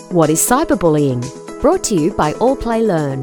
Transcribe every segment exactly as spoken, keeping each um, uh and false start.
What is cyberbullying? Brought to you by All Play Learn.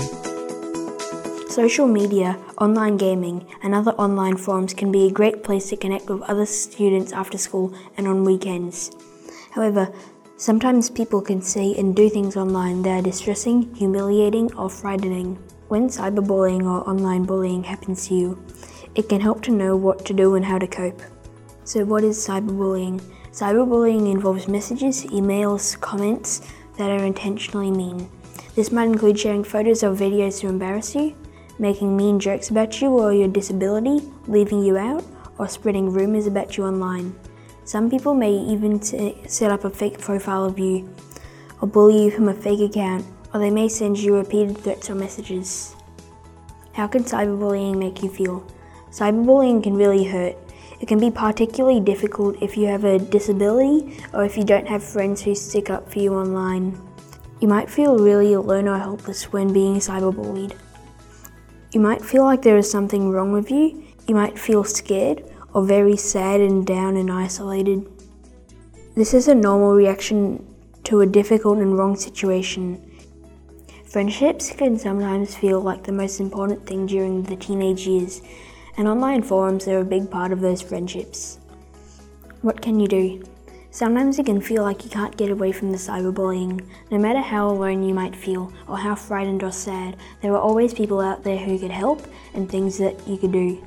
Social media, online gaming, and other online forums can be a great place to connect with other students after school and on weekends. However, sometimes people can say and do things online that are distressing, humiliating, or frightening. When cyberbullying or online bullying happens to you, it can help to know what to do and how to cope. So what is cyberbullying? Cyberbullying involves messages, emails, comments that are intentionally mean. This might include sharing photos or videos to embarrass you, making mean jokes about you or your disability, leaving you out, or spreading rumors about you online. Some people may even t- set up a fake profile of you, or bully you from a fake account, or they may send you repeated threats or messages. How can cyberbullying make you feel? Cyberbullying can really hurt. It can be particularly difficult if you have a disability or if you don't have friends who stick up for you online. You might feel really alone or helpless when being cyberbullied. You might feel like there is something wrong with you. You might feel scared or very sad and down and isolated. This is a normal reaction to a difficult and wrong situation. Friendships can sometimes feel like the most important thing during the teenage years, and online forums are a big part of those friendships. What can you do? Sometimes it can feel like you can't get away from the cyberbullying. No matter how alone you might feel, or how frightened or sad, there are always people out there who could help and things that you could do.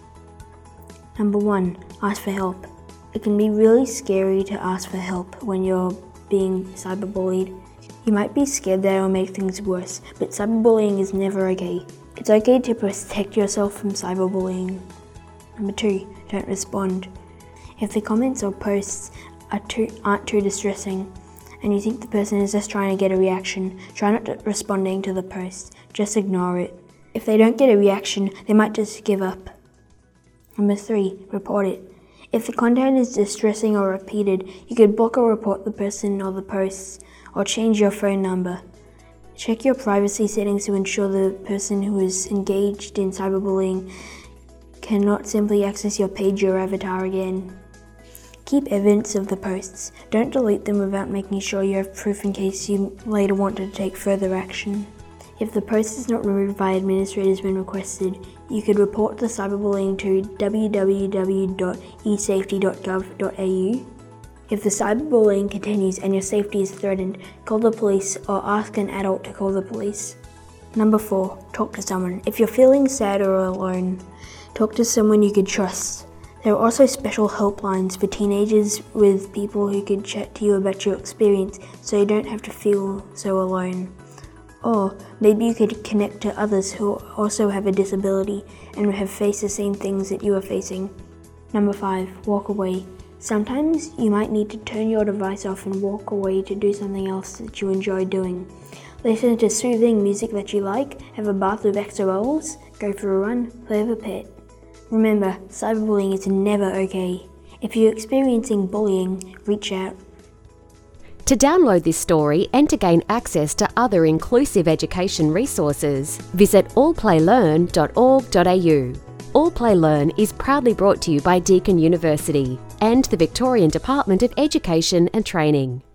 Number one, ask for help. It can be really scary to ask for help when you're being cyberbullied. You might be scared that it'll make things worse, but cyberbullying is never okay. It's okay to protect yourself from cyberbullying. Number two, don't respond. If the comments or posts are too, aren't too distressing and you think the person is just trying to get a reaction, try not to responding to the post. Just ignore it. If they don't get a reaction, they might just give up. Number three, report it. If the content is distressing or repeated, you could block or report the person or the posts, or change your phone number. Check your privacy settings to ensure the person who is engaged in cyberbullying cannot simply access your page or avatar again. Keep evidence of the posts. Don't delete them without making sure you have proof in case you later want to take further action. If the post is not removed by administrators when requested, you could report the cyberbullying to w w w dot e safety dot gov dot a u. If the cyberbullying continues and your safety is threatened, call the police or ask an adult to call the police. Number four, talk to someone. If you're feeling sad or alone, talk to someone you could trust. There are also special helplines for teenagers with people who could chat to you about your experience so you don't have to feel so alone. Or maybe you could connect to others who also have a disability and have faced the same things that you are facing. Number five, walk away. Sometimes you might need to turn your device off and walk away to do something else that you enjoy doing. Listen to soothing music that you like, have a bath with extra bubbles, go for a run, play with a pet. Remember, cyberbullying is never okay. If you're experiencing bullying, reach out. To download this story and to gain access to other inclusive education resources, visit all play learn dot org dot a u. All Play Learn is proudly brought to you by Deakin University and the Victorian Department of Education and Training.